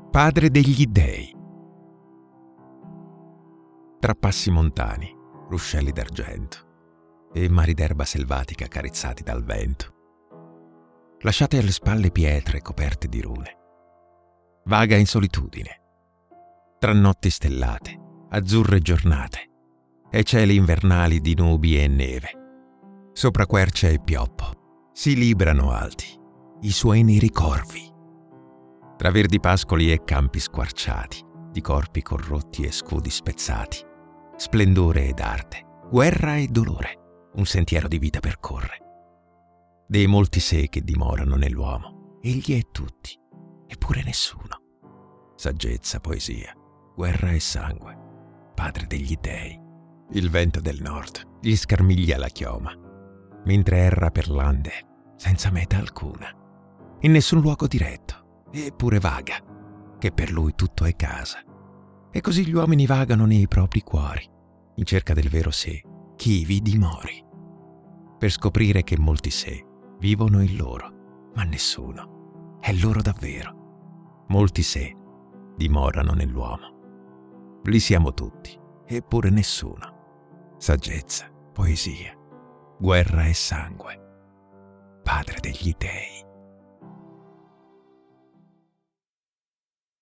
padre degli dei. Tra passi montani, ruscelli d'argento e mari d'erba selvatica accarezzati dal vento, lasciate alle spalle pietre coperte di rune, vaga in solitudine, tra notti stellate, azzurre giornate e cieli invernali di nubi e neve. Sopra quercia e pioppo si librano alti i suoi neri corvi, tra verdi pascoli e campi squarciati, di corpi corrotti e scudi spezzati, splendore ed arte, guerra e dolore, un sentiero di vita percorre. Dei molti sé che dimorano nell'uomo, egli è tutti, eppure nessuno. Saggezza, poesia, guerra e sangue, padre degli dei. Il vento del nord gli scarmiglia la chioma, mentre erra per lande senza meta alcuna, in nessun luogo diretto, eppure vaga, che per lui tutto è casa. E così gli uomini vagano nei propri cuori, in cerca del vero sé, chi vi dimori, per scoprire che molti sé vivono in loro, ma nessuno è loro davvero. Molti sé dimorano nell'uomo. Li siamo tutti, eppure nessuno. Saggezza, poesia, guerra e sangue, padre degli dei.